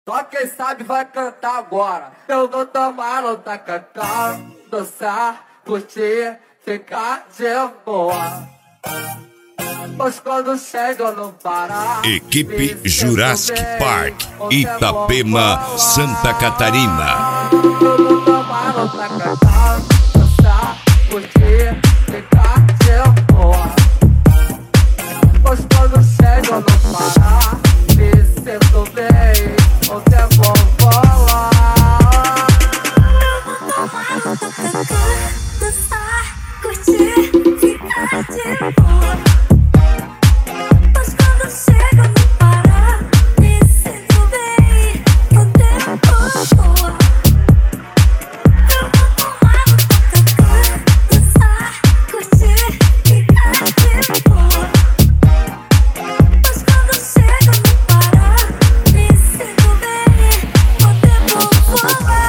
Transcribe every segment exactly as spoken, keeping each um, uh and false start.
Só quem sabe vai cantar agora. Eu vou tomar outra cacau, dançar, curtir, ficar de boa. Pois quando chega no Pará, Equipe Jurassic Park, Itapema, Santa Catarina. Eu vou tomar outra cacau, dançar, curtir, ficar de boa. Pois quando chega no Pará, me sinto bem, o tempo voa. Dançar, curtir, ficar de boa. Pois quando chega no Pará, me sinto bem, o tempo voa. Eu vou tomar um tacacá, dançar, curtir, ficar de boa. Pois quando chega no Pará, me sinto bem, o tempo voa.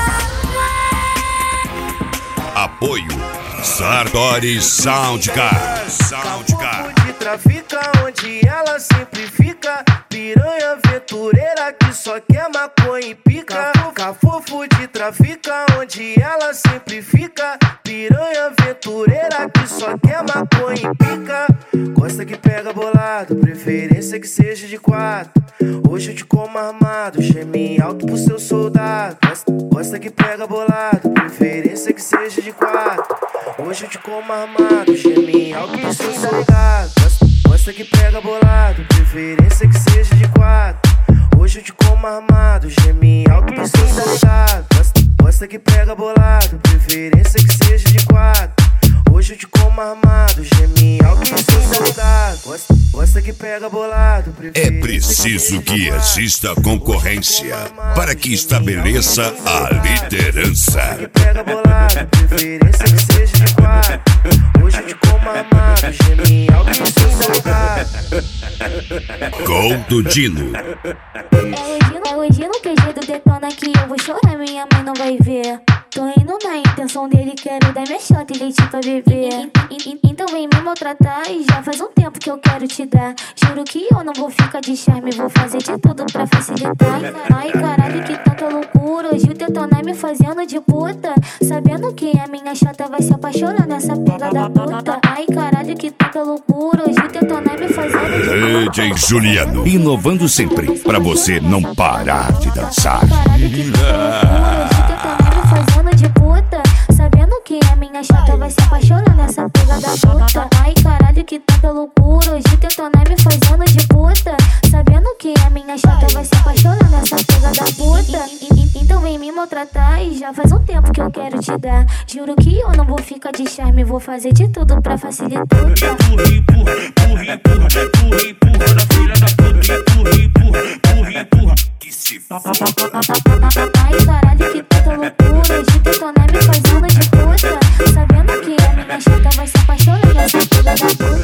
Apoio Sartori Soundcar. Soundcar. De trafica onde ela sempre fica. Piranha aventureira que só quer maconha e pica. Cafofo de trafica onde ela sempre fica. Piranha aventureira que só quer maconha e pica. Gosta que pega bolado, preferência que seja de quatro. Hoje eu te como armado, geme alto pro seu soldado. Gosta, gosta que pega bolado, preferência que seja de quatro. Hoje eu te como armado, geme alto pro seu soldado. Gosta, gosta que pega bolado, preferência que seja de quatro. Hoje eu te como armado, geme alto pro seu soldado. Gosta, gosta que pega bolado, preferência que seja de quatro. Hoje eu te como armado, geme alto pro seu soldado. Gosta, gosta que pega bolado, É preciso que exista concorrência para que estabeleça a liderança. que pega bolado, preferência que seja de quatro. Hoje eu te como armado, geme alto pro seu soldado. Gol do Dino. É o Dino que jeito detona que eu vou chorar, minha mãe não vai ver. Tô indo na intenção dele, quero dar minha chata e leite pra beber. E- e- Então vem me maltratar e já faz um tempo que eu quero te dar. Juro que eu não vou ficar de charme, vou fazer de tudo pra facilitar. Ai caralho, que tanta loucura, hoje o detonar me fazendo de puta. Sabendo que a minha chata vai se apaixonar nessa pega da puta. Ai caralho, que tanta loucura, hoje o detonar me fazendo de puta. D J Juliano, inovando sempre pra você não parar de dançar. Caralho, que tanta loucura, hoje o detonar me fazendo de puta. Sabendo que a minha chata vai se apaixonar nessa pega da puta. Ai caralho, que tanta loucura, hoje o detonar me fazendo de puta. Sabendo que a minha chata vai se apaixonar nessa pega da puta. E- e- Então vem me maltratar e já faz um tempo que eu quero te dar. Juro que eu não vou ficar de charme, vou fazer de tudo pra facilitar. Empurra, empurra, empurra, empurra, empurra, empurra na filha da puta. Empurra, empurra, empurra, empurra. Que se Ai caralho, que tanta loucura, hoje o detonar me fazendo de puta. Sabendo que a minha chata vai se apaixonar nessa filha da puta.